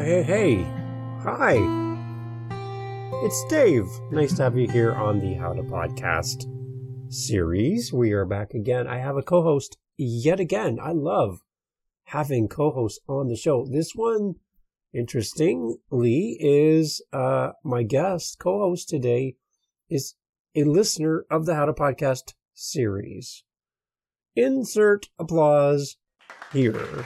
Hey. Hi. It's Dave. Nice to have you here on the How to Podcast series. We are back again. I have a co-host yet again. I love having co-hosts on the show. This one, interestingly, is my guest co-host today is a listener of the How to Podcast series. Insert applause here.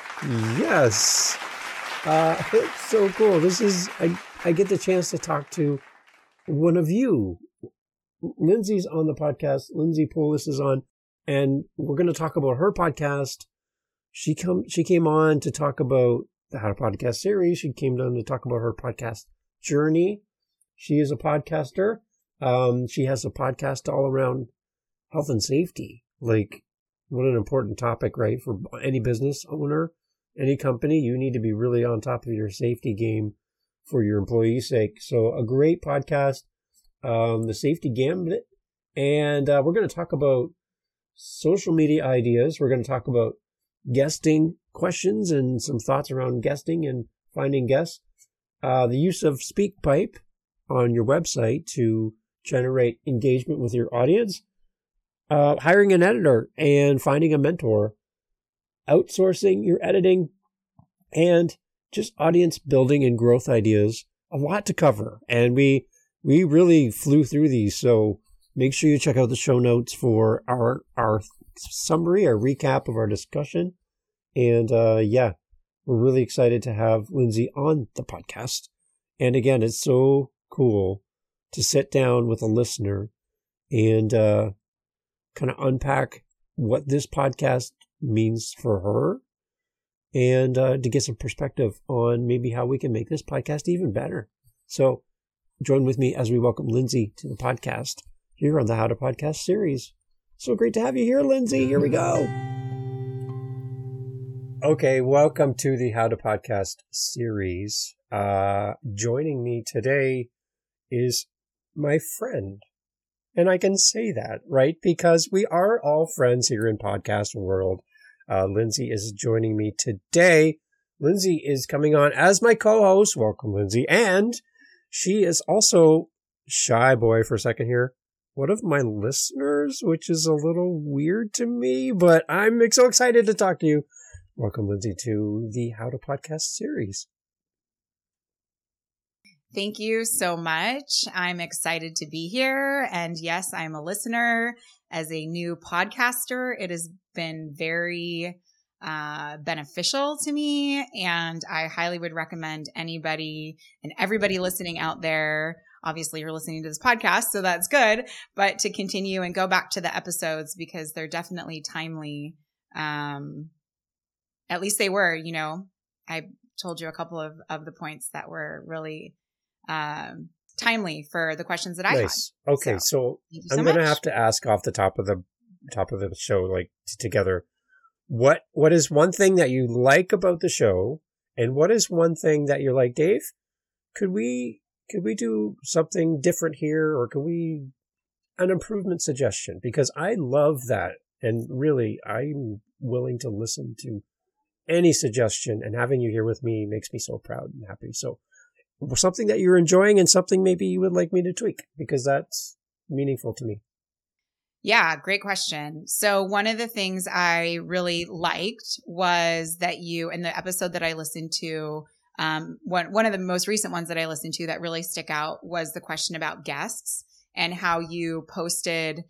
Yes. It's so cool. This is, I get the chance to talk to one of you. Lindsay's on the podcast. Lindsay Polis is on, and we're going to talk about her podcast. She came on to talk about the How to Podcast series. She came on to talk about her podcast journey. She is a podcaster. She has a podcast all around health and safety. Like, what an important topic, right? For any business owner, any company, you need to be really on top of your safety game for your employees' sake. So a great podcast, The Safety Gambit. And we're going to talk about social media ideas. We're going to talk about guesting questions and some thoughts around guesting and finding guests. The use of SpeakPipe on your website to generate engagement with your audience. Hiring an editor and finding a mentor. Outsourcing your editing, and just audience building and growth ideas. A lot to cover. And we really flew through these. So make sure you check out the show notes for our summary, our recap of our discussion. And we're really excited to have Lindsay on the podcast. And again, it's so cool to sit down with a listener and kind of unpack what this podcast means for her, and to get some perspective on maybe how we can make this podcast even better. So join with me as we welcome Lindsay to the podcast here on the How to Podcast series. So great to have you here, Lindsay. Here we go. Okay, welcome to the How to Podcast series. Joining me today is my friend. And I can say that, right? Because we are all friends here in podcast world. Lindsay is joining me today. Lindsay is coming on as my co-host. Welcome, Lindsay. And she is also, shy boy for a second here, one of my listeners, which is a little weird to me, but I'm so excited to talk to you. Welcome, Lindsay, to the How to Podcast series. Thank you so much. I'm excited to be here. And yes, I'm a listener. As a new podcaster, it has been very beneficial to me. And I highly would recommend anybody and everybody listening out there. Obviously, you're listening to this podcast, so that's good. But to continue and go back to the episodes because they're definitely timely. At least they were, I told you a couple of the points that were really timely for the questions that I had. Okay, so I'm going to have to ask off the top of the show, like together, what is one thing that you like about the show, and what is one thing that you're like, Dave, could we do something different here, or could we an improvement suggestion? Because I love that, and really I'm willing to listen to any suggestion, and having you here with me makes me so proud and happy. So something that you're enjoying and something maybe you would like me to tweak, because that's meaningful to me. Yeah, great question. So one of the things I really liked was that you, in the episode that I listened to, one of the most recent ones that I listened to that really stick out was the question about guests and how you posted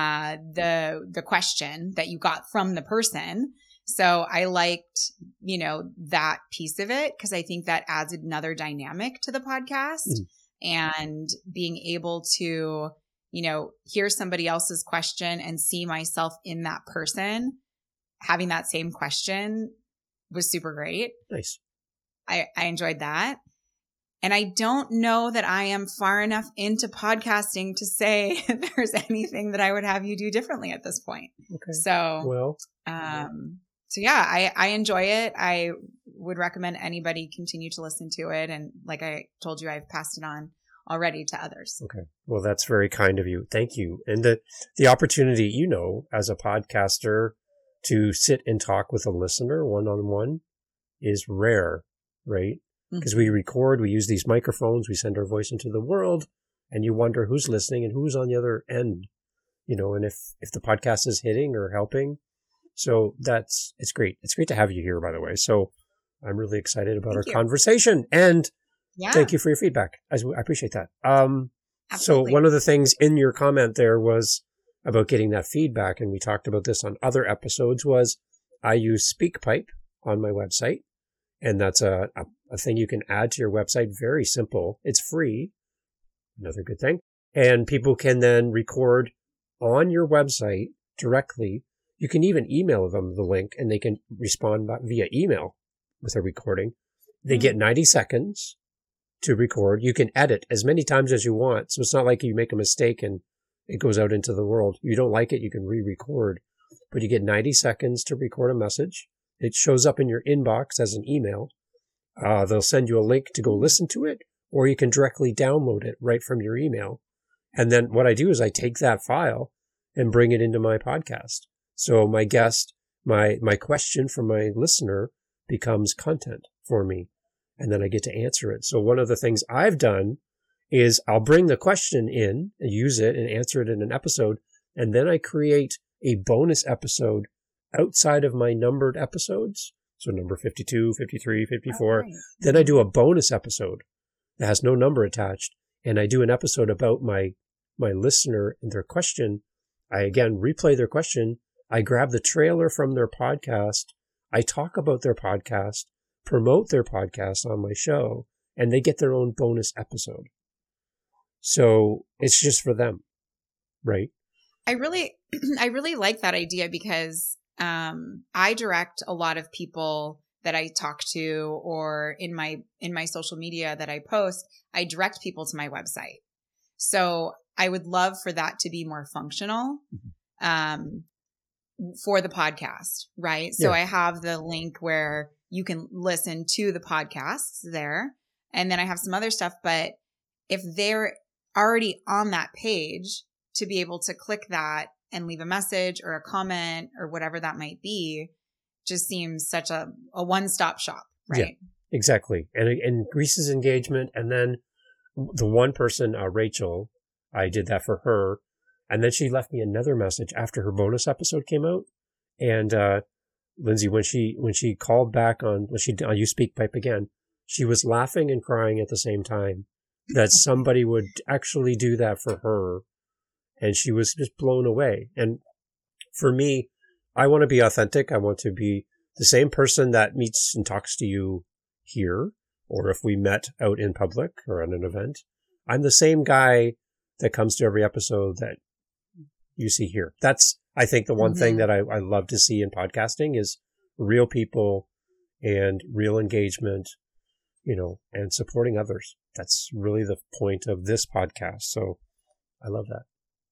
the question that you got from the person. So I liked, that piece of it because I think that adds another dynamic to the podcast and being able to, hear somebody else's question and see myself in that person having that same question was super great. Nice. I enjoyed that. And I don't know that I am far enough into podcasting to say there's anything that I would have you do differently at this point. Okay. So yeah, I enjoy it. I would recommend anybody continue to listen to it. And like I told you, I've passed it on already to others. Okay. Well, that's very kind of you. Thank you. And the opportunity, as a podcaster to sit and talk with a listener one-on-one is rare, right? because we record, we use these microphones, we send our voice into the world, and you wonder who's listening and who's on the other end, and if the podcast is hitting or helping. So it's great. It's great to have you here, by the way. So I'm really excited about our conversation, and thank you for your feedback. I appreciate that. So one of the things in your comment there was about getting that feedback, and we talked about this on other episodes, was I use SpeakPipe on my website, and that's a thing you can add to your website. Very simple. It's free. Another good thing. And people can then record on your website directly. You can even email them the link, and they can respond via email with a recording. They get 90 seconds to record. You can edit as many times as you want. So it's not like you make a mistake and it goes out into the world. You don't like it, you can re-record. But you get 90 seconds to record a message. It shows up in your inbox as an email. They'll send you a link to go listen to it, or you can directly download it right from your email. And then what I do is I take that file and bring it into my podcast. So my guest, my question from my listener becomes content for me, and then I get to answer it. So one of the things I've done is I'll bring the question in and use it and answer it in an episode, and then I create a bonus episode outside of my numbered episodes. So number 52, 53, 54. Right. Then I do a bonus episode that has no number attached, and I do an episode about my listener and their question. I again replay their question. I grab the trailer from their podcast. I talk about their podcast, promote their podcast on my show, and they get their own bonus episode. So it's just for them, right? I really like that idea because I direct a lot of people that I talk to, or in my social media that I post, I direct people to my website. So I would love for that to be more functional. For the podcast, right? So I have the link where you can listen to the podcasts there. And then I have some other stuff, but if they're already on that page, to be able to click that and leave a message or a comment or whatever that might be, just seems such a one-stop shop, right? Yeah, exactly. And it increases engagement. And then the one person, Rachel, I did that for her. And then she left me another message after her bonus episode came out. And Lindsay, when she called back on you SpeakPipe again, she was laughing and crying at the same time that somebody would actually do that for her. And she was just blown away. And for me, I want to be authentic. I want to be the same person that meets and talks to you here, or if we met out in public or at an event. I'm the same guy that comes to every episode that you see here. That's, I think, the one thing that I love to see in podcasting is real people and real engagement, and supporting others. That's really the point of this podcast. So I love that.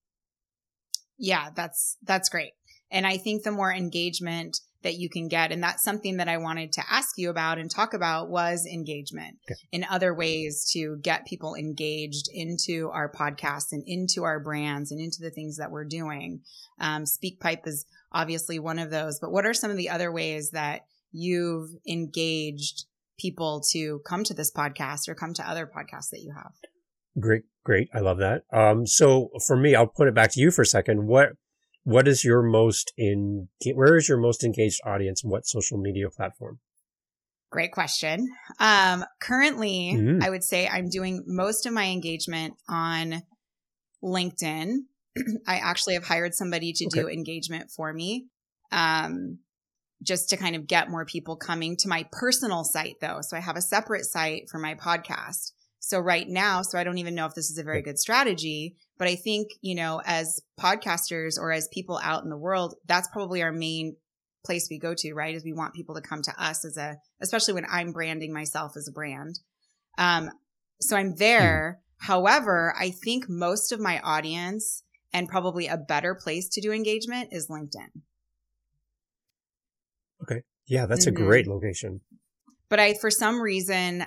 Yeah, that's great. And I think the more engagement that you can get, and that's something that I wanted to ask you about and talk about, was engagement in other ways to get people engaged into our podcasts and into our brands and into the things that we're doing. SpeakPipe is obviously one of those, but what are some of the other ways that you've engaged people to come to this podcast or come to other podcasts that you have? Great. I love that. So for me, I'll put it back to you for a second. What is your where is your most engaged audience? What social media platform? Great question. Currently, I would say I'm doing most of my engagement on LinkedIn. I actually have hired somebody to do engagement for me, just to kind of get more people coming to my personal site though. So I have a separate site for my podcast. So right now, I don't even know if this is a very good strategy, but I think, as podcasters or as people out in the world, that's probably our main place we go to, right? Is we want people to come to us especially when I'm branding myself as a brand. So I'm there. However, I think most of my audience and probably a better place to do engagement is LinkedIn. Okay. Yeah, that's a great location. But I, for some reason,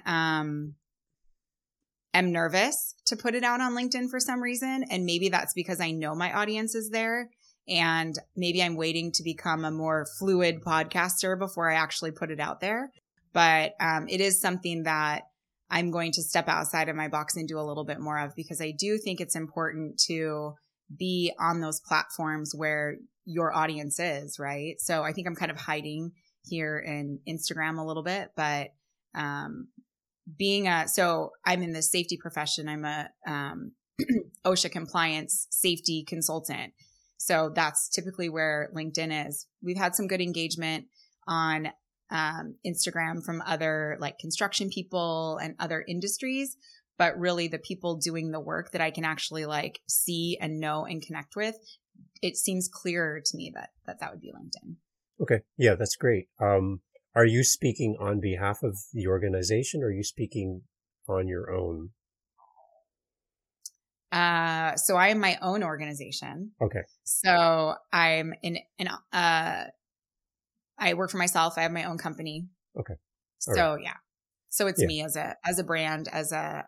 am nervous to put it out on LinkedIn for some reason. And maybe that's because I know my audience is there, and maybe I'm waiting to become a more fluid podcaster before I actually put it out there. But it is something that I'm going to step outside of my box and do a little bit more of, because I do think it's important to be on those platforms where your audience is, right? So I think I'm kind of hiding here in Instagram a little bit, but so I'm in the safety profession. I'm a OSHA compliance safety consultant. So that's typically where LinkedIn is. We've had some good engagement on Instagram from other like construction people and other industries, but really the people doing the work that I can actually like see and know and connect with, it seems clearer to me that would be LinkedIn. Okay. Yeah, that's great. Are you speaking on behalf of the organization, or are you speaking on your own? So I am my own organization. Okay. So I'm I work for myself. I have my own company. Okay. So yeah. So it's me as a brand, as a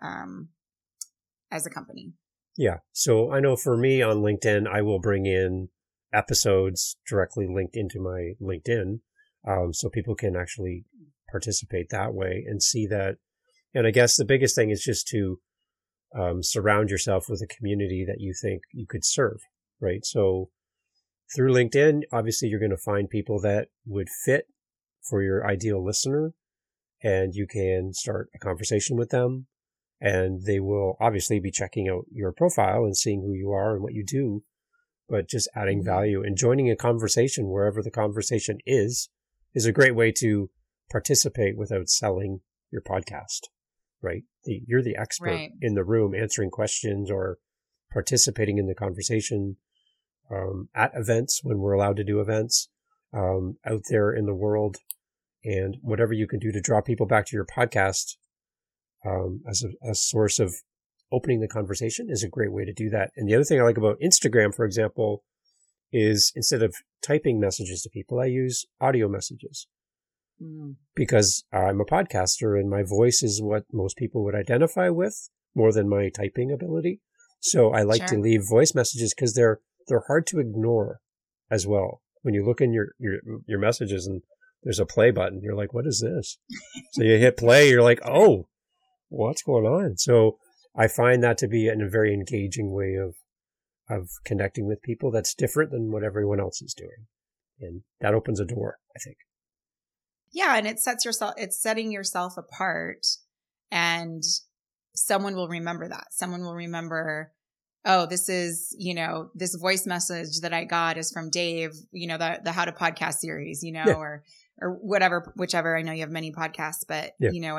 company. Yeah. So I know for me on LinkedIn, I will bring in episodes directly linked into my LinkedIn. So people can actually participate that way and see that. And I guess the biggest thing is just to surround yourself with a community that you think you could serve, right? So through LinkedIn, obviously you're going to find people that would fit for your ideal listener, and you can start a conversation with them, and they will obviously be checking out your profile and seeing who you are and what you do, but just adding value and joining a conversation wherever the conversation is a great way to participate without selling your podcast, right? You're the expert in the room answering questions or participating in the conversation at events when we're allowed to do events out there in the world, and whatever you can do to draw people back to your podcast as a source of opening the conversation is a great way to do that. And the other thing I like about Instagram, for example, is instead of typing messages to people, I use audio messages because I'm a podcaster and my voice is what most people would identify with more than my typing ability. So I like to leave voice messages because they're hard to ignore as well. When you look in your messages and there's a play button, you're like, what is this? So you hit play, you're like, oh, what's going on? So I find that to be a very engaging way of connecting with people that's different than what everyone else is doing. And that opens a door, I think. Yeah. And it's setting yourself apart, and someone will remember that. Someone will remember, oh, this is, this voice message that I got is from Dave, the How to Podcast series, or whatever, whichever. I know you have many podcasts, but,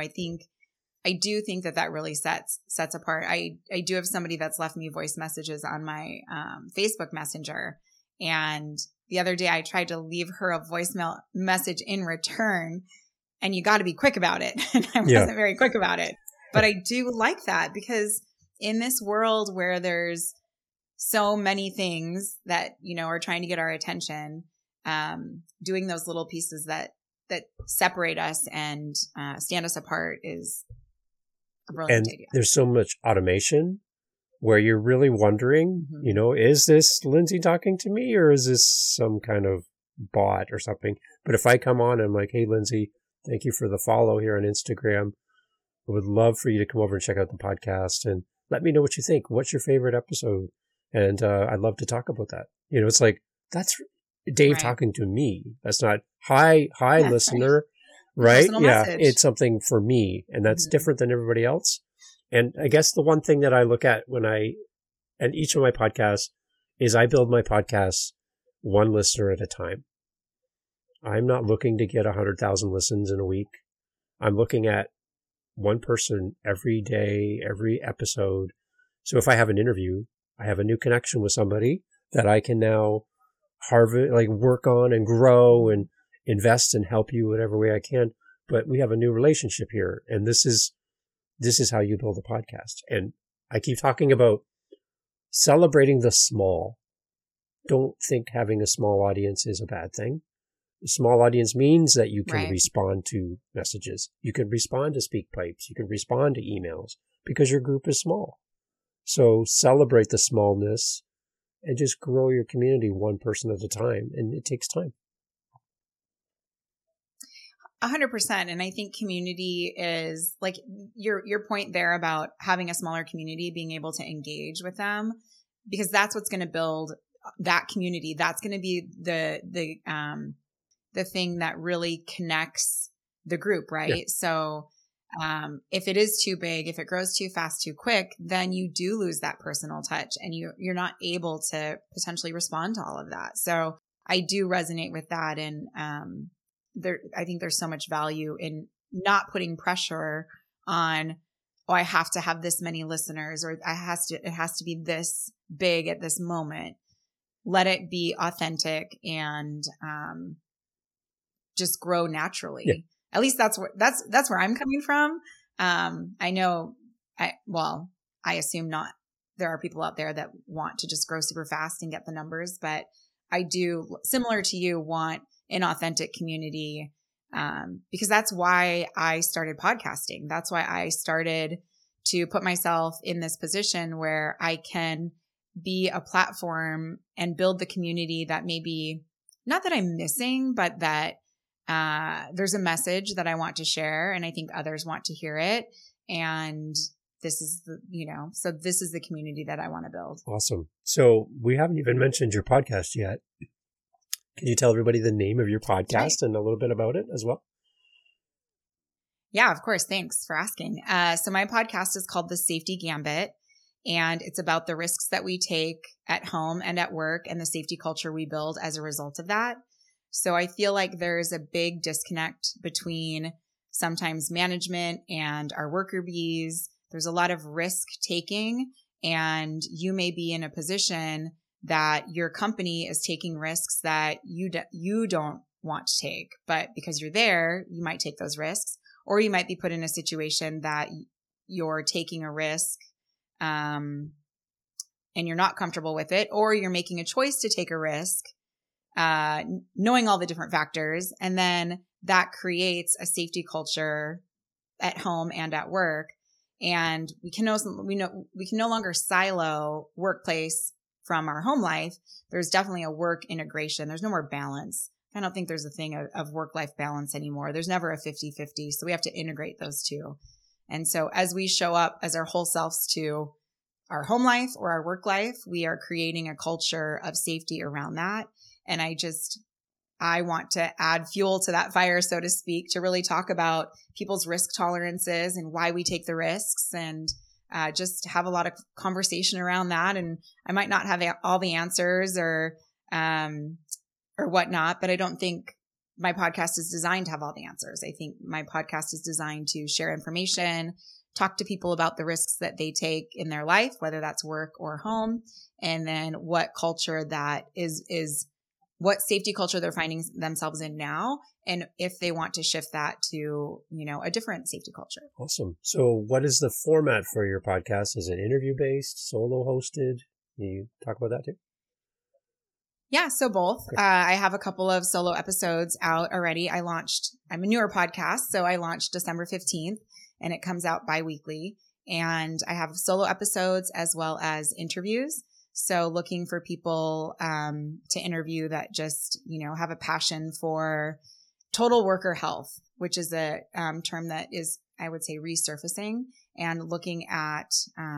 I do think that really sets apart. I do have somebody that's left me voice messages on my Facebook Messenger. And the other day I tried to leave her a voicemail message in return, and you got to be quick about it. And I wasn't very quick about it, but I do like that, because in this world where there's so many things that, are trying to get our attention, doing those little pieces that separate us and stand us apart is a brilliant idea. There's so much automation where you're really wondering, is this Lindsay talking to me, or is this some kind of bot or something? But if I come on and I'm like, hey, Lindsay, thank you for the follow here on Instagram. I would love for you to come over and check out the podcast and let me know what you think. What's your favorite episode? And I'd love to talk about that. It's like, that's Dave talking to me. That's not, hi, listener. Right? Yeah. Message. It's something for me, and that's different than everybody else. And I guess the one thing that I look at and each of my podcasts is I build my podcasts one listener at a time. I'm not looking to get 100,000 listens in a week. I'm looking at one person every day, every episode. So if I have an interview, I have a new connection with somebody that I can now work on and grow and invest and help you whatever way I can. But we have a new relationship here. And this is how you build a podcast. And I keep talking about celebrating the small. Don't think having a small audience is a bad thing. A small audience means that you can respond to messages. You can respond to speak pipes. You can respond to emails because your group is small. So celebrate the smallness and just grow your community one person at a time. And it takes time. 100%. And I think community is like your point there about having a smaller community, being able to engage with them, because that's what's going to build that community. That's going to be the thing that really connects the group, right? Yeah. So if it is too big, if it grows too fast, too quick, then you do lose that personal touch and you're not able to potentially respond to all of that. So I do resonate with that. And I think there's so much value in not putting pressure on, oh, I have to have this many listeners, or it has to be this big at this moment. Let it be authentic and just grow naturally. Yeah. At least that's where I'm coming from. I know I assume not. There are people out there that want to just grow super fast and get the numbers, but I do, similar to you, want an authentic community, because that's why I started podcasting. That's why I started to put myself in this position where I can be a platform and build the community that maybe not that I'm missing, but that there's a message that I want to share and I think others want to hear it. And this is so this is the community that I want to build. Awesome. So we haven't even mentioned your podcast yet. Can you tell everybody the name of your podcast and a little bit about it as well? Yeah, of course. Thanks for asking. So my podcast is called The Safety Gambit, and it's about the risks that we take at home and at work and the safety culture we build as a result of that. So I feel like there's a big disconnect between sometimes management and our worker bees. There's a lot of risk taking, and you may be in a position that your company is taking risks that you don't want to take, but because you're there, you might take those risks, or you might be put in a situation that you're taking a risk, and you're not comfortable with it, or you're making a choice to take a risk, knowing all the different factors. And then that creates a safety culture at home and at work. And we can no longer silo workplace from our home life. There's definitely a work integration. There's no more balance. I don't think there's a thing of work-life balance anymore. There's never a 50-50. So we have to integrate those two. And so as we show up as our whole selves to our home life or our work life, we are creating a culture of safety around that. And I want to add fuel to that fire, so to speak, to really talk about people's risk tolerances and why we take the risks, and just have a lot of conversation around that. And I might not have all the answers or whatnot, but I don't think my podcast is designed to have all the answers. I think my podcast is designed to share information, talk to people about the risks that they take in their life, whether that's work or home, and then what culture that is what safety culture they're finding themselves in now, and if they want to shift that to, a different safety culture. Awesome. So what is the format for your podcast? Is it interview-based, solo hosted? Can you talk about that too? Yeah, so both. Okay. I have a couple of solo episodes out already. I'm a newer podcast, so I launched December 15th, and it comes out bi-weekly. And I have solo episodes as well as interviews. So looking for people to interview that just, have a passion for total worker health, which is a term that is, I would say, resurfacing, and looking at,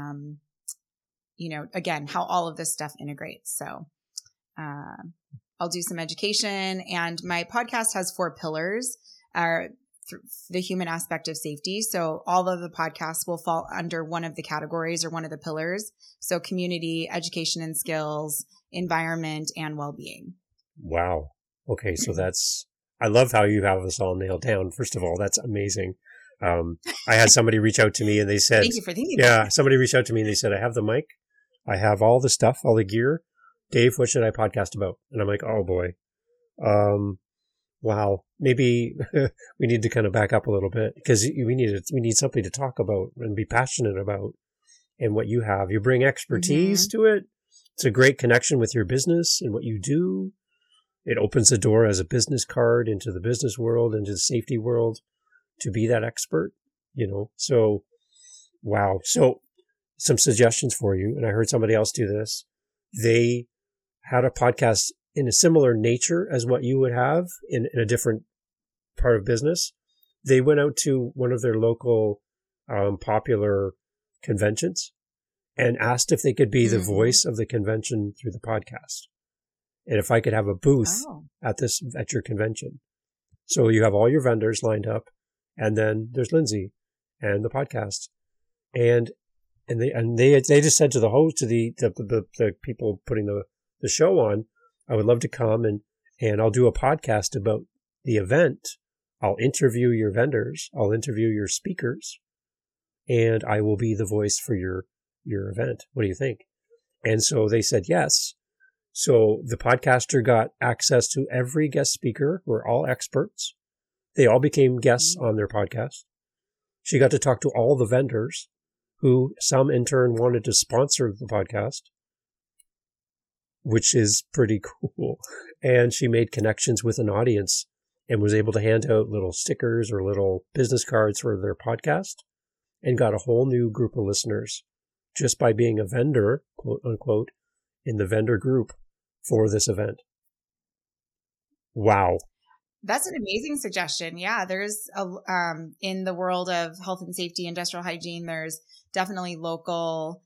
again, how all of this stuff integrates. So I'll do some education, and my podcast has 4 pillars. The human aspect of safety. So all of the podcasts will fall under one of the categories or one of the pillars. So community, education and skills, environment, and well-being. Wow. Okay. So I love how you have us all nailed down. First of all, that's amazing. I had somebody reach out to me and they said, thank you for thinking somebody reached out to me and they said, I have the mic. I have all the stuff, all the gear. Dave, what should I podcast about? And I'm like, oh boy. Wow, maybe we need to kind of back up a little bit, because we need something to talk about and be passionate about. And what you have, you bring expertise to it. It's a great connection with your business and what you do. It opens the door as a business card into the business world, into the safety world, to be that expert, So, wow. So some suggestions for you. And I heard somebody else do this. They had a podcast in a similar nature as what you would have in a different part of business, they went out to one of their local popular conventions and asked if they could be the voice of the convention through the podcast. And if I could have a booth at your convention. So you have all your vendors lined up, and then there's Lindsay and the podcast. And they just said to the host, to the people putting the show on, I would love to come and I'll do a podcast about the event. I'll interview your vendors. I'll interview your speakers, and I will be the voice for your event. What do you think? And so they said yes. So the podcaster got access to every guest speaker. We're all experts. They all became guests on their podcast. She got to talk to all the vendors, who some in turn wanted to sponsor the podcast, which is pretty cool. And she made connections with an audience and was able to hand out little stickers or little business cards for their podcast, and got a whole new group of listeners just by being a vendor, quote unquote, in the vendor group for this event. Wow. That's an amazing suggestion. Yeah, there's in the world of health and safety, industrial hygiene, there's definitely local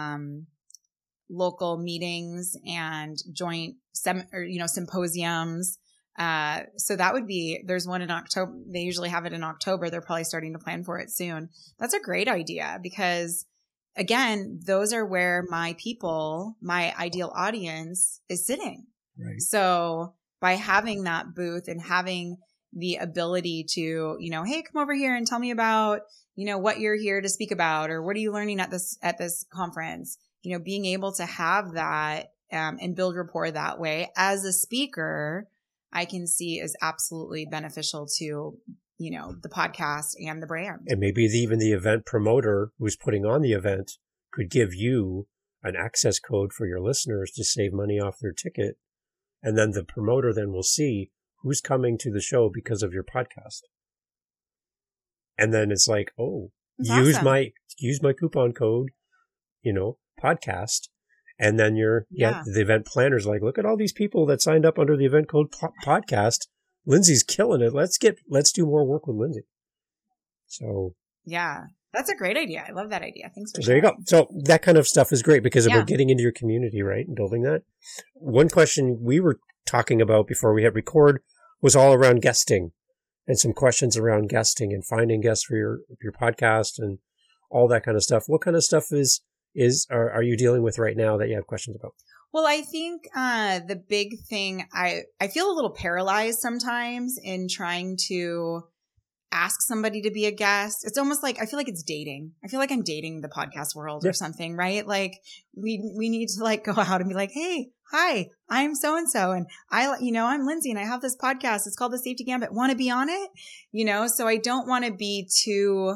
meetings and joint symposiums. So that would be, there's one in October. They usually have it in October. They're probably starting to plan for it soon. That's a great idea because, again, those are where my ideal audience is sitting. Right. So by having that booth and having the ability to, hey, come over here and tell me about, what you're here to speak about, or what are you learning at this conference, being able to have that and build rapport that way as a speaker, I can see is absolutely beneficial to, the podcast and the brand. And maybe even the event promoter who's putting on the event could give you an access code for your listeners to save money off their ticket. And then the promoter then will see who's coming to the show because of your podcast. And then it's like, That's use awesome. my coupon code, podcast. And then the event planner's like, look at all these people that signed up under the event code podcast. Lindsay's killing it. Let's do more work with Lindsay. So yeah, that's a great idea. I love that idea. Thanks for sharing. There you go. So that kind of stuff is great because we're getting into your community, right? And building that. One question we were talking about before we hit record was all around guesting and some questions around guesting and finding guests for your podcast and all that kind of stuff. What kind of stuff are you dealing with right now that you have questions about? Well, I think the big thing, I feel a little paralyzed sometimes in trying to ask somebody to be a guest. It's almost like, I feel like it's dating. I feel like I'm dating the podcast world or something, right? Like we need to go out and be like, hey, hi, I'm so-and-so. And I'm Lindsay and I have this podcast. It's called The Safety Gambit. Want to be on it? So I don't want to be too,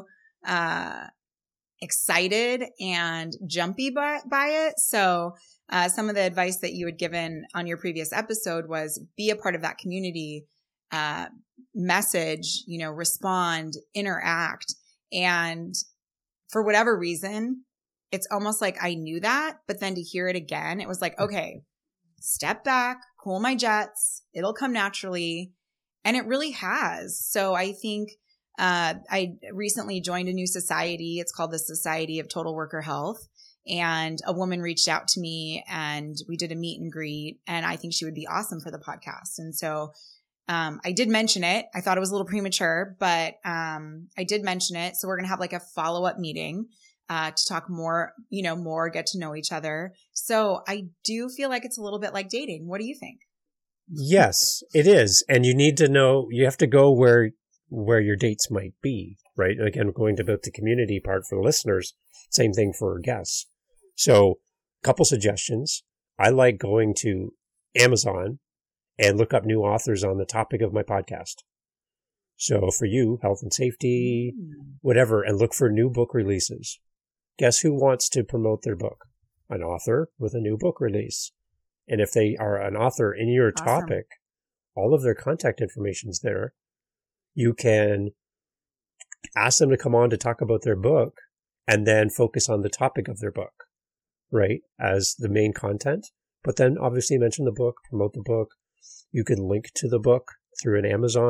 excited and jumpy by it. So, some of the advice that you had given on your previous episode was be a part of that community, message, respond, interact. And for whatever reason, it's almost like I knew that, but then to hear it again, it was like, okay, step back, cool my jets. It'll come naturally. And it really has. So I think, I recently joined a new society. It's called the Society of Total Worker Health. And a woman reached out to me and we did a meet and greet. And I think she would be awesome for the podcast. And so I did mention it. I thought it was a little premature, but I did mention it. So we're going to have a follow-up meeting to talk more, get to know each other. So I do feel like it's a little bit like dating. What do you think? Yes, it is. And you need to know, you have to go where your dates might be, right? Again, going to about the community part for the listeners, same thing for guests. So a couple suggestions. I like going to Amazon and look up new authors on the topic of my podcast. So for you, health and safety, whatever, and look for new book releases. Guess who wants to promote their book? An author with a new book release. And if they are an author in your topic, all of their contact information's there. You can ask them to come on to talk about their book and then focus on the topic of their book, right, as the main content. But then obviously mention the book, promote the book. You can link to the book through an Amazon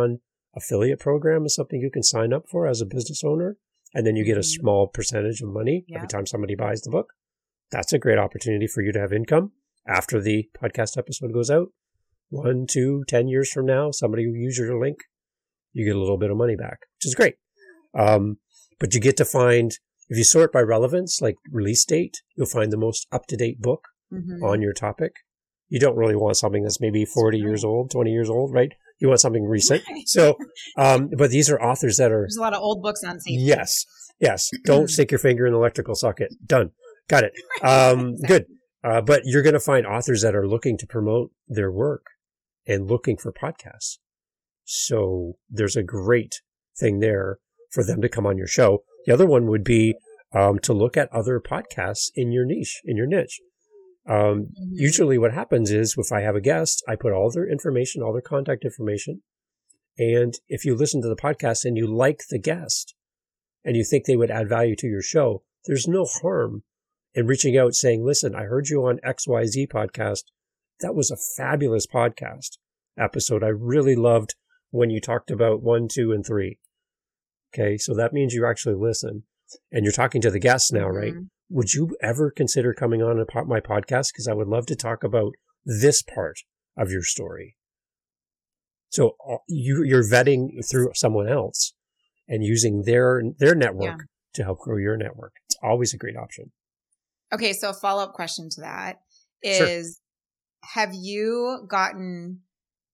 affiliate program is something you can sign up for as a business owner. And then you get a small percentage of money every time somebody buys the book. That's a great opportunity for you to have income after the podcast episode goes out. 1, 2, 10 years from now, somebody will use your link. You get a little bit of money back, which is great. But you get to find, if you sort by relevance, like release date, you'll find the most up-to-date book on your topic. You don't really want something that's maybe 40 years old, 20 years old, right? You want something recent. So, but these are authors that are... There's a lot of old books on safety. Yes. Don't stick your finger in the electrical socket. Done. Got it. Exactly. Good. But you're going to find authors that are looking to promote their work and looking for podcasts. So there's a great thing there for them to come on your show. The other one would be to look at other podcasts in your niche, in your niche. Usually what happens is if I have a guest, I put all their information, all their contact information. And if you listen to the podcast and you like the guest and you think they would add value to your show, there's no harm in reaching out saying, listen, I heard you on XYZ podcast. That was a fabulous podcast episode. I really loved when you talked about 1, 2, and 3. Okay. So that means you actually listen and you're talking to the guests now, right? Would you ever consider coming on my podcast? Because I would love to talk about this part of your story. So you're vetting through someone else and using their network to help grow your network. It's always a great option. Okay, so a follow-up question to that is, have you gotten,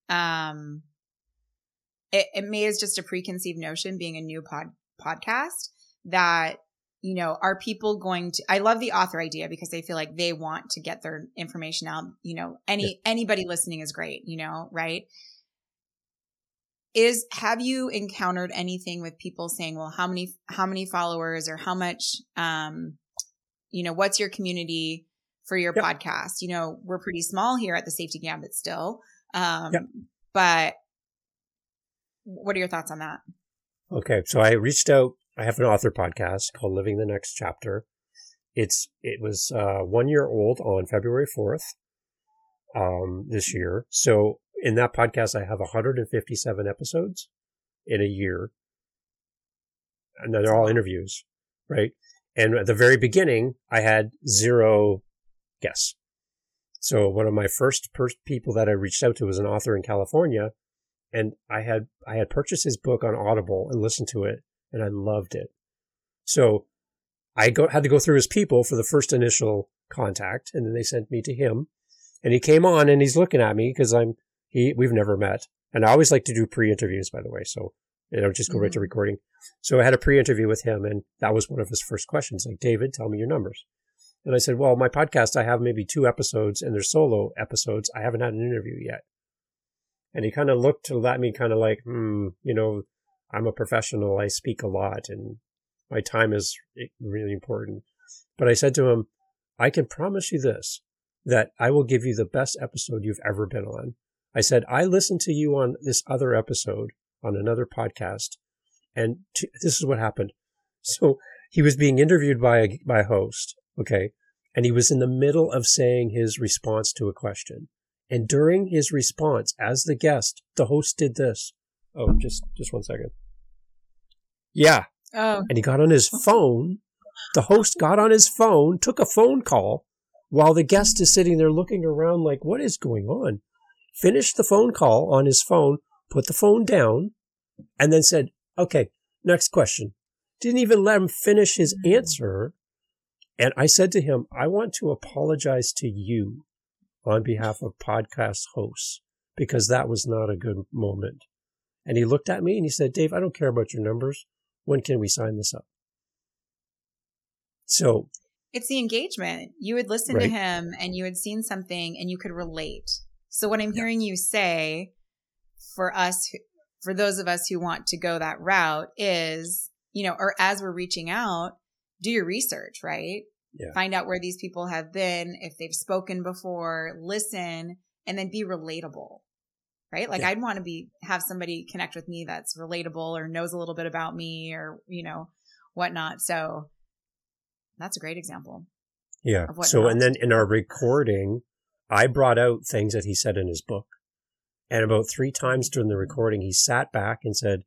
it may is just a preconceived notion being a new podcast that, you know, are people going to, I love the author idea because they feel like they want to get their information out, you know, anybody listening is great, you know, right? Have you encountered anything with people saying, well, how many followers or how much, you know, what's your community for your podcast? You know, we're pretty small here at the Safety Gambit still. But what are your thoughts on that? Okay. So I reached out. I have an author podcast called Living the Next Chapter. It was 1 year old on February 4th this year. So in that podcast, I have 157 episodes in a year. And they're all interviews, right? And at the very beginning, I had 0 guests. So one of my first people that I reached out to was an author in California. And I had purchased his book on Audible and listened to it, and I loved it. So I had to go through his people for the first initial contact, and then they sent me to him. And he came on, and he's looking at me because we've never met. And I always like to do pre-interviews, by the way. So I don't just go right to recording. So I had a pre-interview with him, and that was one of his first questions. Like, David, tell me your numbers. And I said, well, my podcast, I have maybe 2 episodes, and they're solo episodes. I haven't had an interview yet. And he kind of looked at me kind of like, you know, I'm a professional. I speak a lot, and my time is really important. But I said to him, I can promise you this, that I will give you the best episode you've ever been on. I said, I listened to you on this other episode on another podcast, and this is what happened. So he was being interviewed by a host, okay, and he was in the middle of saying his response to a question. And during his response, as the guest, the host did this. Oh, just 1 second. Yeah. Oh. And he got on his phone. The host got on his phone, took a phone call, while the guest is sitting there looking around like, what is going on? Finished the phone call on his phone, put the phone down, and then said, okay, next question. Didn't even let him finish his answer. And I said to him, I want to apologize to you on behalf of podcast hosts, because that was not a good moment. And he looked at me and he said, Dave, I don't care about your numbers. When can we sign this up? So it's the engagement. You would listen to him and you had seen something and you could relate. So what I'm hearing you say for those of us who want to go that route is, you know, or as we're reaching out, do your research, right? Yeah. Find out where these people have been, if they've spoken before, listen, and then be relatable, right? Like I'd want to have somebody connect with me that's relatable or knows a little bit about me or, you know, whatnot. So that's a great example. Yeah. So, and then in our recording, I brought out things that he said in his book. And about 3 times during the recording, he sat back and said,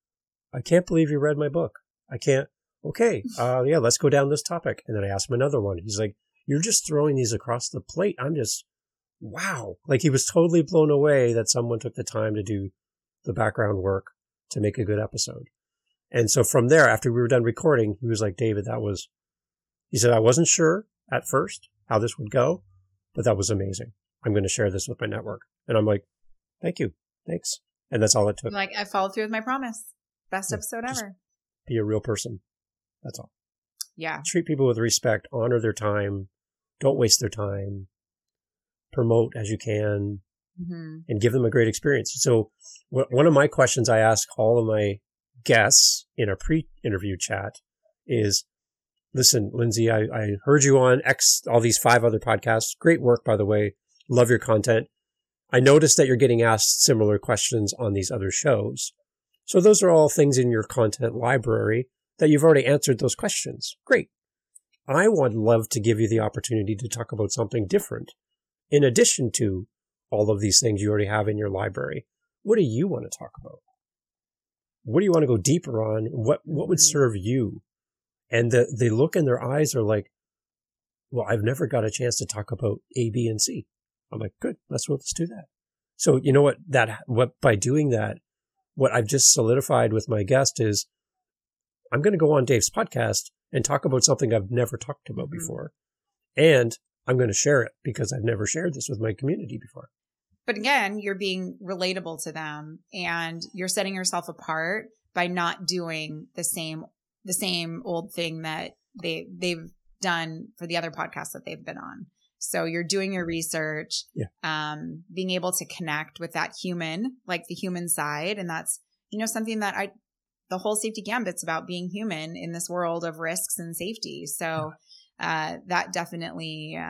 I can't believe you read my book. I can't. Okay. Yeah, let's go down this topic. And then I asked him another one. He's like, you're just throwing these across the plate. I'm just, wow. Like he was totally blown away that someone took the time to do the background work to make a good episode. And so from there, after we were done recording, he was like, David, he said, I wasn't sure at first how this would go, but that was amazing. I'm going to share this with my network. And I'm like, thank you. Thanks. And that's all it took. Like I followed through with my promise. Best episode ever. Be a real person. That's all. Yeah. Treat people with respect, honor their time, don't waste their time, promote as you can, and give them a great experience. So one of my questions I ask all of my guests in a pre-interview chat is, listen, Lindsay, I heard you on all these 5 other podcasts. Great work, by the way. Love your content. I noticed that you're getting asked similar questions on these other shows. So those are all things in your content library that you've already answered those questions. Great. I would love to give you the opportunity to talk about something different in addition to all of these things you already have in your library. What do you want to talk about? What do you want to go deeper on? What would serve you? And the look in their eyes are like, well, I've never got a chance to talk about A, B, and C. I'm like, good. Let's do that. So you know what, by doing that, what I've just solidified with my guest is I'm going to go on Dave's podcast and talk about something I've never talked about before. And I'm going to share it because I've never shared this with my community before. But again, you're being relatable to them and you're setting yourself apart by not doing the same old thing that they've done for the other podcasts that they've been on. So you're doing your research, being able to connect with that human, like the human side. And that's, something that the whole Safety Gambit's about being human in this world of risks and safety. So that definitely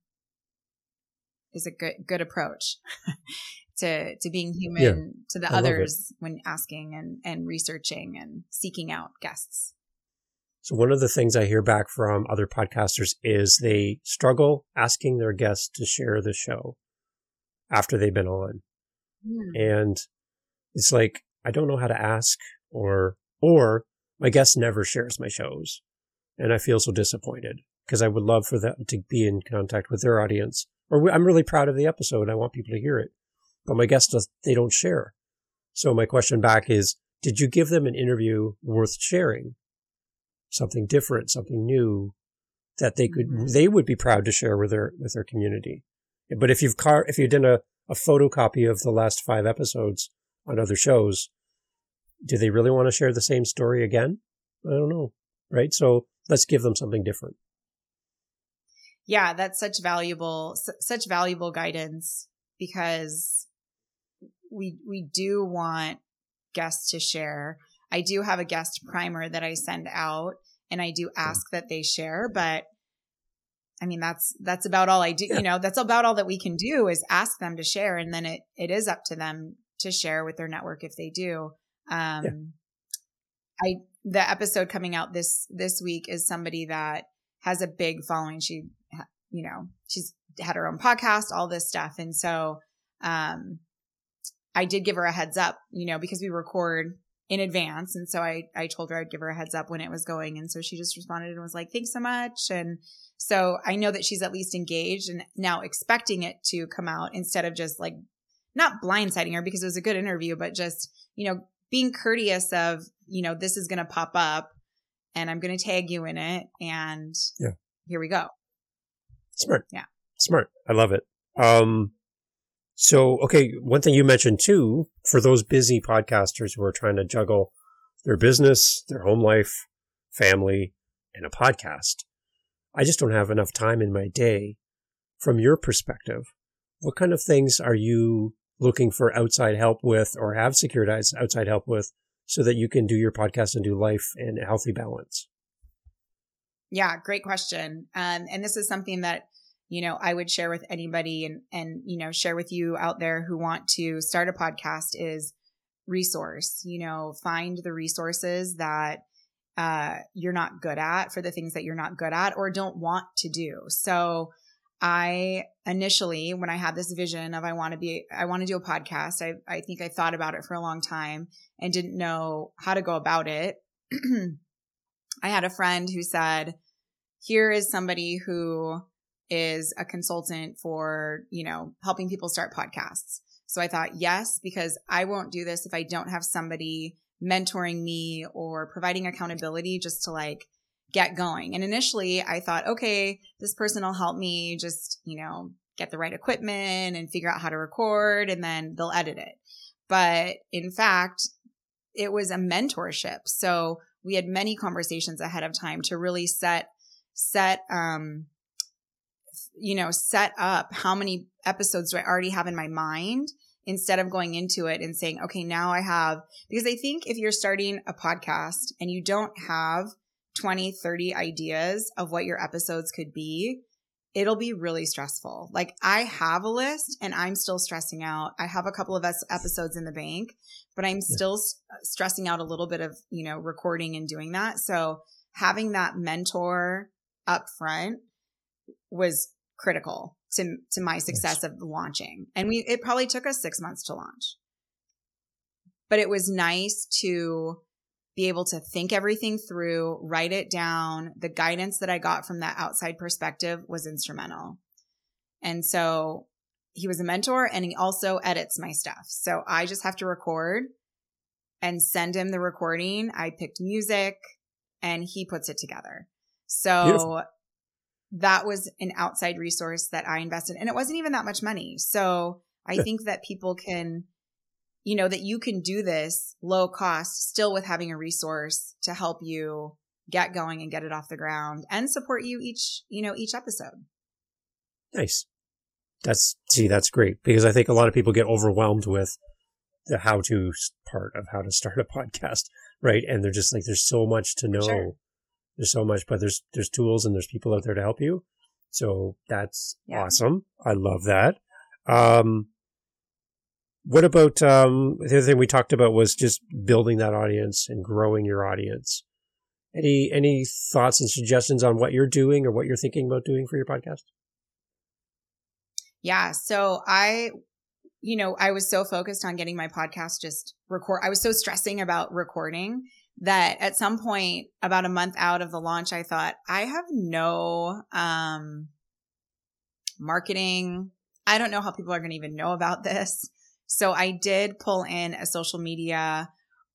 is a good approach to being human to the others when asking and researching and seeking out guests. So one of the things I hear back from other podcasters is they struggle asking their guests to share the show after they've been on. And it's like, I don't know how to ask or my guest never shares my shows. And I feel so disappointed because I would love for them to be in contact with their audience. Or I'm really proud of the episode. I want people to hear it. But my guests, they don't share. So my question back is, did you give them an interview worth sharing? Something different, something new that they would be proud to share with their community. But if you've done a photocopy of the last 5 episodes on other shows, do they really want to share the same story again? I don't know. Right. So let's give them something different. Yeah. That's such valuable guidance because we do want guests to share. I do have a guest primer that I send out and I do ask that they share, but I mean, that's about all I do. Yeah. That's about all that we can do is ask them to share. And then it is up to them to share with their network if they do. The episode coming out this week is somebody that has a big following. She's had her own podcast, all this stuff. And so, I did give her a heads up, because we record in advance. And so I told her I'd give her a heads up when it was going. And so she just responded and was like, thanks so much. And so I know that she's at least engaged and now expecting it to come out instead of just like not blindsiding her because it was a good interview, but just, being courteous of, this is going to pop up and I'm going to tag you in it. And here we go. Smart. Yeah. Smart. I love it. So, okay, one thing you mentioned too, for those busy podcasters who are trying to juggle their business, their home life, family, and a podcast, I just don't have enough time in my day. From your perspective, what kind of things are you looking for outside help with or have secured outside help with so that you can do your podcast and do life in a healthy balance? Yeah, great question. And this is something that I would share with anybody and share with you out there who want to start a podcast is resource, find the resources that you're not good at for the things that you're not good at or don't want to do. So I initially, when I had this vision of I want to do a podcast, I think I thought about it for a long time and didn't know how to go about it. I had a friend who said, here is somebody who is a consultant for, helping people start podcasts. So I thought, yes, because I won't do this if I don't have somebody mentoring me or providing accountability just to get going. And initially I thought, okay, this person will help me just, get the right equipment and figure out how to record, and then they'll edit it. But in fact, it was a mentorship. So we had many conversations ahead of time to really set up how many episodes do I already have in my mind, instead of going into it and saying, okay, now I have, because I think if you're starting a podcast and you don't have 20, 30 ideas of what your episodes could be, it'll be really stressful. Like, I have a list and I'm still stressing out. I have a couple of episodes in the bank, but I'm still stressing out a little bit of, recording and doing that. So having that mentor up front was critical to my success of launching. And it probably took us 6 months to launch, but it was nice to be able to think everything through, write it down. The guidance that I got from that outside perspective was instrumental. And so he was a mentor, and he also edits my stuff. So I just have to record and send him the recording. I picked music and he puts it together. So beautiful. That was an outside resource that I invested in. And it wasn't even that much money. So I think that people can, that you can do this low cost still with having a resource to help you get going and get it off the ground and support you each episode. Nice. That's great, because I think a lot of people get overwhelmed with the how-to part of how to start a podcast, right? And they're just like, there's so much to know. Sure. There's so much, but there's tools and there's people out there to help you. So that's awesome. I love that. What about, the other thing we talked about was just building that audience and growing your audience. Any thoughts and suggestions on what you're doing or what you're thinking about doing for your podcast? Yeah. So I was so focused on getting my podcast just record. I was so stressing about recording that at some point, about a month out of the launch, I thought, I have no marketing. I don't know how people are going to even know about this. So I did pull in a social media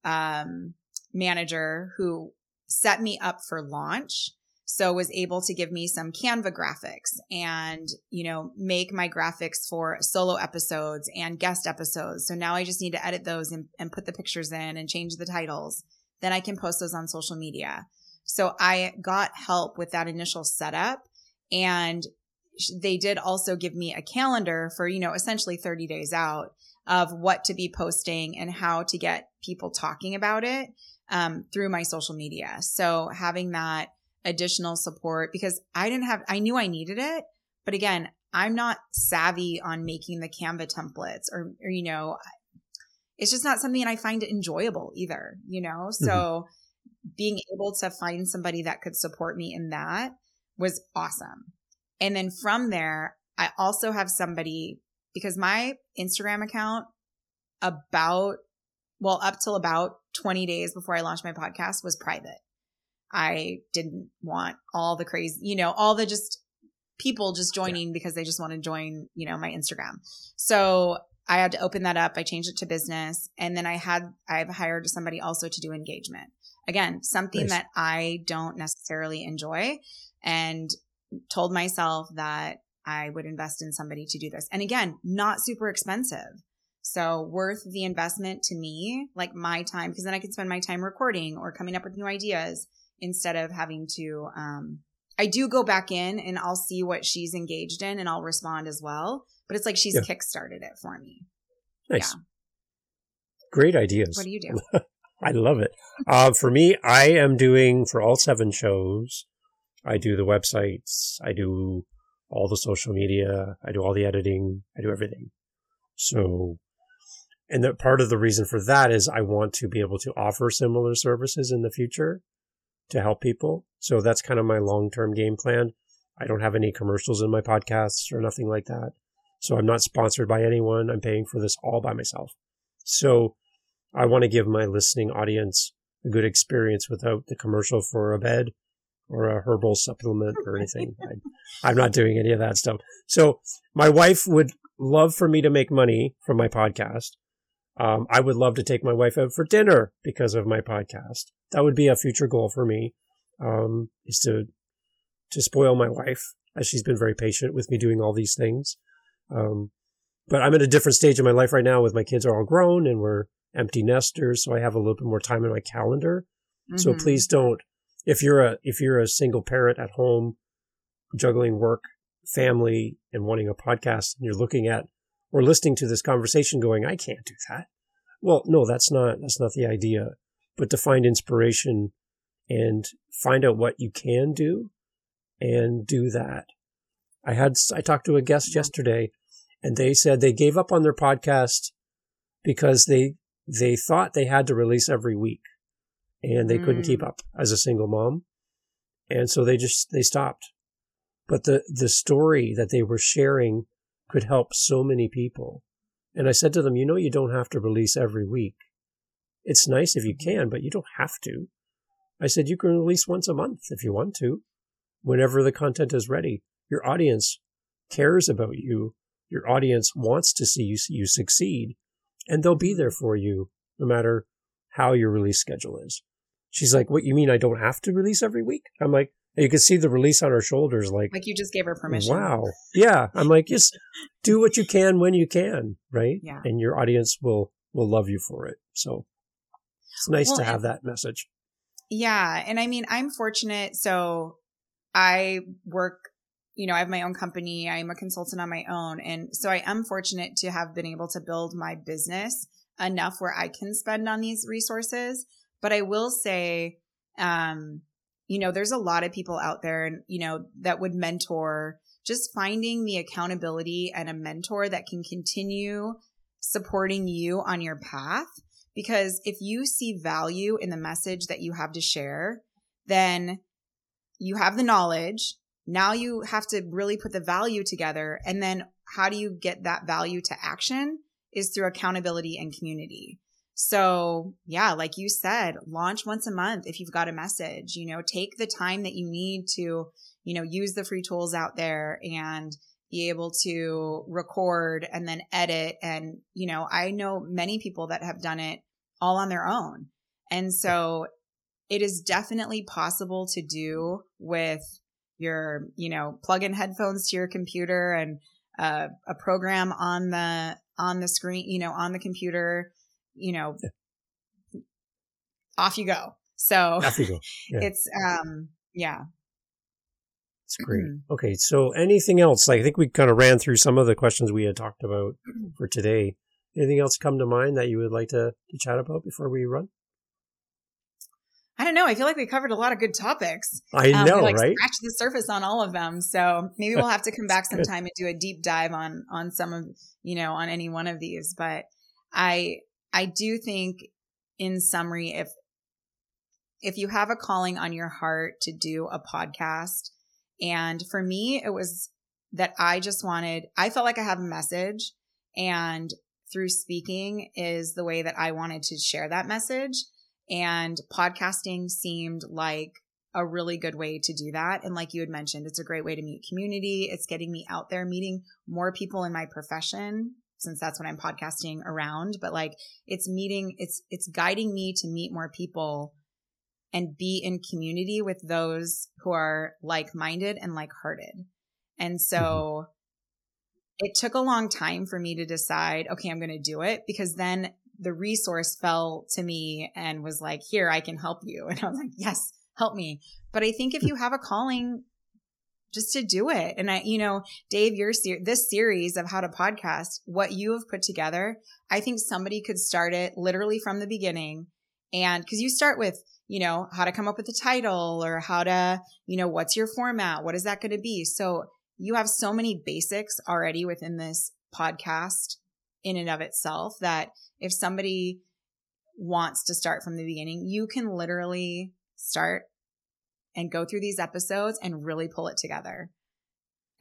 manager who set me up for launch. So was able to give me some Canva graphics and, make my graphics for solo episodes and guest episodes. So now I just need to edit those and put the pictures in and change the titles. Then I can post those on social media. So I got help with that initial setup, and they did also give me a calendar for, essentially 30 days out of what to be posting and how to get people talking about it through my social media. So having that additional support, because I knew I needed it, but again, I'm not savvy on making the Canva templates or it's just not something I find enjoyable either, So being able to find somebody that could support me in that was awesome. And then from there, I also have somebody, because my Instagram account up till about 20 days before I launched my podcast was private. I didn't want all the crazy, all the just people just joining because they just want to join, my Instagram. So I had to open that up. I changed it to business. And then I've hired somebody also to do engagement. Again, something that I don't necessarily enjoy, and told myself that I would invest in somebody to do this. And again, not super expensive. So worth the investment to me, like my time, because then I can spend my time recording or coming up with new ideas instead of having to, I do go back in and I'll see what she's engaged in and I'll respond as well. But it's like she's kickstarted it for me. Nice. Yeah. Great ideas. What do you do? I love it. For me, I am doing, for all 7 shows, I do the websites, I do all the social media, I do all the editing, I do everything. So, and that part of the reason for that is I want to be able to offer similar services in the future to help people. So that's kind of my long-term game plan. I don't have any commercials in my podcasts or nothing like that. So I'm not sponsored by anyone. I'm paying for this all by myself. So I want to give my listening audience a good experience without the commercial for a bed or a herbal supplement or anything. I'm not doing any of that stuff. So my wife would love for me to make money from my podcast. I would love to take my wife out for dinner because of my podcast. That would be a future goal for me, is to spoil my wife, as she's been very patient with me doing all these things. But I'm at a different stage in my life right now with my kids are all grown and we're empty nesters. So I have a little bit more time in my calendar. Mm-hmm. So please don't, if you're a single parent at home, juggling work, family, and wanting a podcast, and you're looking at or listening to this conversation going, I can't do that. Well, no, that's not the idea. But to find inspiration and find out what you can do and do that. I talked to a guest yesterday and they said they gave up on their podcast because they thought they had to release every week and they couldn't keep up as a single mom. And so they stopped. But the story that they were sharing could help so many people. And I said to them, you don't have to release every week. It's nice if you can, but you don't have to. I said, you can release once a month if you want to, whenever the content is ready. Your audience cares about you. Your audience wants to see you succeed, and they'll be there for you no matter how your release schedule is. She's like, what, you mean I don't have to release every week? I'm like, you can see the release on her shoulders. Like you just gave her permission. Wow. Yeah. I'm like, just do what you can when you can, right? Yeah. And your audience will love you for it. So it's nice to have that message. Yeah. And I mean, I'm fortunate. So I work, I have my own company. I'm a consultant on my own. And so I am fortunate to have been able to build my business enough where I can spend on these resources. But I will say, there's a lot of people out there and, that would mentor, just finding the accountability and a mentor that can continue supporting you on your path. Because if you see value in the message that you have to share, then you have the knowledge. Now you have to really put the value together. And then how do you get that value to action is through accountability and community. So yeah, like you said, launch once a month if you've got a message, take the time that you need to, use the free tools out there and be able to record and then edit. And, I know many people that have done it all on their own. And so it is definitely possible to do with your, plug in headphones to your computer and a program on the screen, on the computer. Off you go. So off you go. Yeah. It's, It's great. Okay. So anything else? I think we kind of ran through some of the questions we had talked about for today. Anything else come to mind that you would like to chat about before we run? I don't know. I feel like we covered a lot of good topics. I know, we right? Scratched the surface on all of them. So maybe we'll have to come back sometime and do a deep dive on some of, on any one of these. But I do think, in summary, if you have a calling on your heart to do a podcast, and for me, it was that I felt like I have a message, and through speaking is the way that I wanted to share that message. And podcasting seemed like a really good way to do that. And like you had mentioned, it's a great way to meet community. It's getting me out there, meeting more people in my profession, since that's what I'm podcasting around. But it's guiding me to meet more people and be in community with those who are like-minded and like-hearted. And so it took a long time for me to decide, okay, I'm going to do it, because then the resource fell to me and was like, here, I can help you. And I was like, yes, help me. But I think if you have a calling, just to do it. And Dave, this series of How to Podcast, what you have put together, I think somebody could start it literally from the beginning. And because you start with, how to come up with the title, or how to, what's your format? What is that going to be? So you have so many basics already within this podcast in and of itself that if somebody wants to start from the beginning, you can literally start and go through these episodes and really pull it together.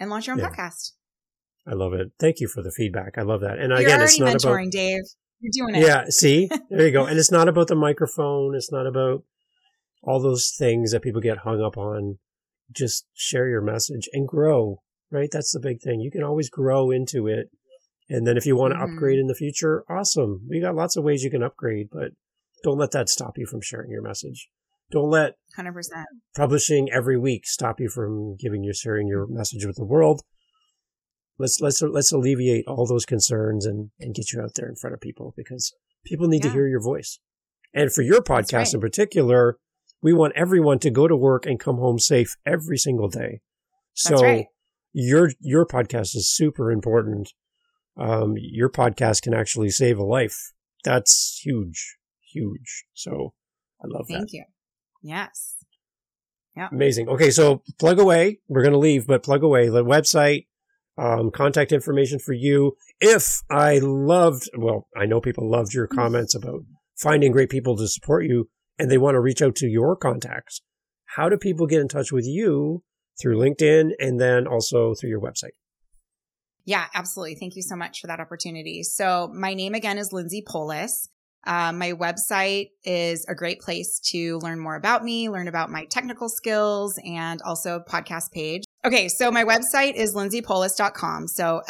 and launch your own Yeah. podcast. I love it. Thank you for the feedback. I love that. And You're again, already it's not mentoring, about Dave. You're doing it. Yeah, see? There you go. And it's not about the microphone. It's not about all those things that people get hung up on. Just share your message and grow, right? That's the big thing. You can always grow into it. And then if you want to upgrade in the future, awesome. We got lots of ways you can upgrade, but don't let that stop you from sharing your message. Don't let 100%. publishing every week stop you from sharing your message with the world. Let's alleviate all those concerns and get you out there in front of people, because people need to hear your voice. And for your podcast in particular, we want everyone to go to work and come home safe every single day. So your podcast is super important. Your podcast can actually save a life. That's huge, huge. So I love that. Thank you. Yes. Yeah. Amazing. Okay. So plug away. We're going to leave, but plug away the website, contact information for you. I know people loved your comments about finding great people to support you, and they want to reach out to your contacts. How do people get in touch with you? Through LinkedIn and then also through your website? Yeah, absolutely. Thank you so much for that opportunity. So my name again is Lindsay Polis. My website is a great place to learn more about me, learn about my technical skills, and also podcast page. Okay, so my website is lindsaypolis.com. So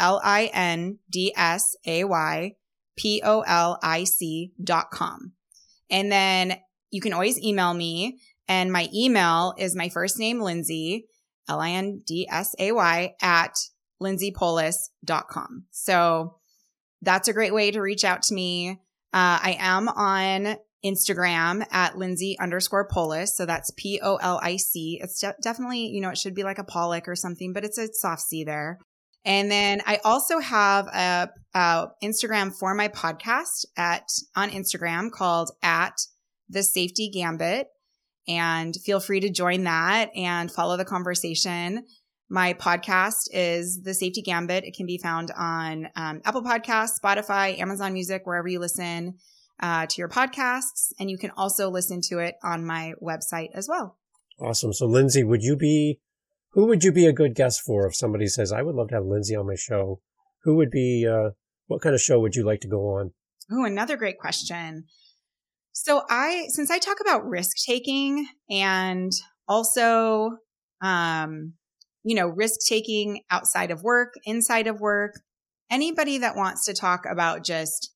LindsayPolic.com. And then you can always email me. And my email is my first name, Lindsay, LINDSAY at lindsaypolis.com. So that's a great way to reach out to me. I am on Instagram at Lindsay_Polis. So that's POLIC. It's definitely, it should be like a Pollock or something, but it's a soft C there. And then I also have a Instagram for my podcast on Instagram called @TheSafetyGambit. And feel free to join that and follow the conversation. My podcast is The Safety Gambit. It can be found on Apple Podcasts, Spotify, Amazon Music, wherever you listen to your podcasts. And you can also listen to it on my website as well. Awesome. So Lindsay, who would you be a good guest for if somebody says, I would love to have Lindsay on my show? Who would be, what kind of show would you like to go on? Oh, another great question. So since I talk about risk taking and also, risk taking outside of work, inside of work, anybody that wants to talk about just,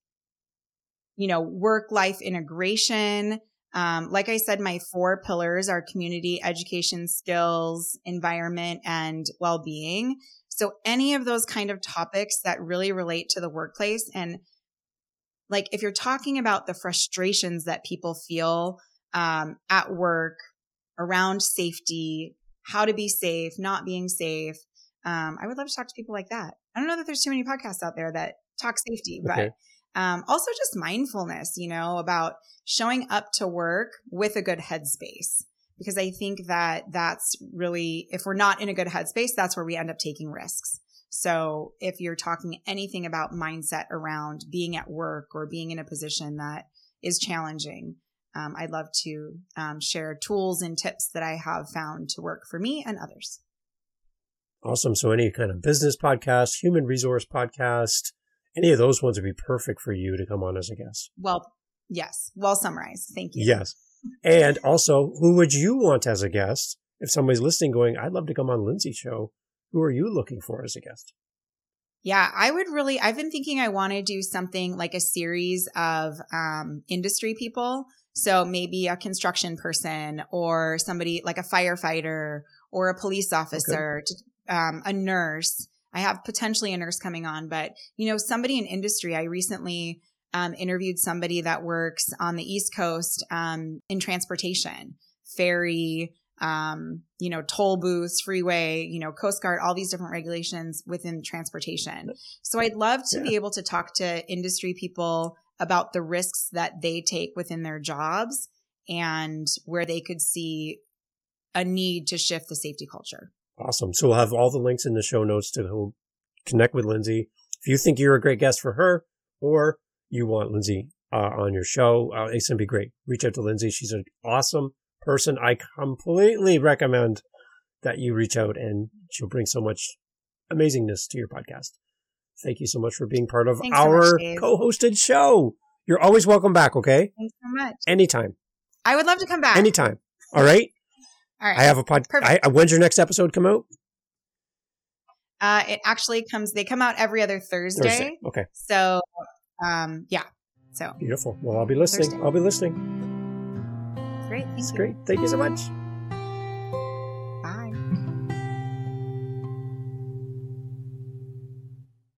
work-life integration. Like I said, my 4 pillars are community, education, skills, environment, and well-being. So any of those kind of topics that really relate to the workplace, and like if you're talking about the frustrations that people feel at work around safety, how to be safe, not being safe, I would love to talk to people like that. I don't know that there's too many podcasts out there that talk safety, but also just mindfulness, about showing up to work with a good headspace. Because I think that that's really, if we're not in a good headspace, that's where we end up taking risks. So if you're talking anything about mindset around being at work or being in a position that is challenging, I'd love to share tools and tips that I have found to work for me and others. Awesome. So any kind of business podcast, human resource podcast, any of those ones would be perfect for you to come on as a guest. Well, yes. Well summarized. Thank you. Yes. And also, who would you want as a guest? If somebody's listening going, I'd love to come on Lindsay's show. Who are you looking for as a guest? Yeah, I've been thinking I want to do something like a series of industry people. So maybe a construction person or somebody like a firefighter or a police officer, a nurse. I have potentially a nurse coming on, but somebody in industry. I recently interviewed somebody that works on the East Coast in transportation, ferry, toll booths, freeway, Coast Guard, all these different regulations within transportation. So I'd love to be able to talk to industry people about the risks that they take within their jobs and where they could see a need to shift the safety culture. Awesome. So we'll have all the links in the show notes to connect with Lindsay. If you think you're a great guest for her or you want Lindsay on your show, it's going to be great. Reach out to Lindsay. She's an awesome person. I completely recommend that you reach out, and she'll bring so much amazingness to your podcast. Thank you so much for being part of Thanks so our much, Dave. co-hosted show. You're always welcome back, okay? Thanks so much. Anytime. I would love to come back. Anytime. All right? All right. I have a Perfect. when's your next episode come out? It actually they come out every other Thursday. Okay. So, yeah. So Beautiful. Well, I'll be listening. Thursday. I'll be listening. Great. Thank It's you. great. Thank you so much.